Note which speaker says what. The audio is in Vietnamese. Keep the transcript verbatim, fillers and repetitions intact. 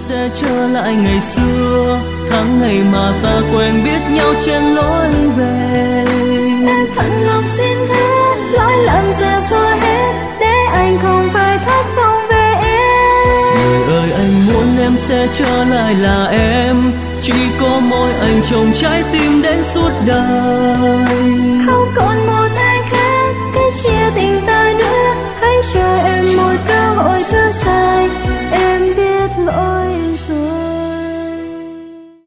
Speaker 1: sẽ trở lại ngày xưa, tháng ngày mà ta quen biết nhau trên lối về.
Speaker 2: Em thật lòng xin hứa lỗi lầm giờ qua hết, để anh không phải thất vọng về em.
Speaker 1: Người ơi anh muốn em sẽ trở lại là em, chỉ có mỗi anh trong trái tim đến suốt đời.
Speaker 2: Không còn một